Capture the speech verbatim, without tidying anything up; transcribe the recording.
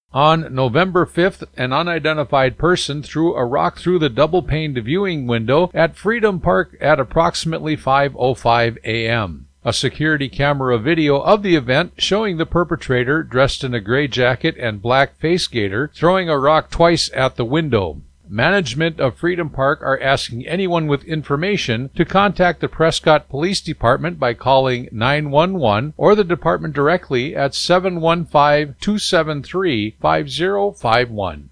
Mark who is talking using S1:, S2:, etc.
S1: On November fifth, an unidentified person threw a rock through the double-paned viewing window at Freedom Park at approximately five oh five a.m. A security camera video of the event showing the perpetrator, dressed in a gray jacket and black face gaiter, throwing a rock twice at the window. Management of Freedom Park are asking anyone with information to contact the Prescott Police Department by calling nine one one or the department directly at seven one five, two seven three, five zero five one.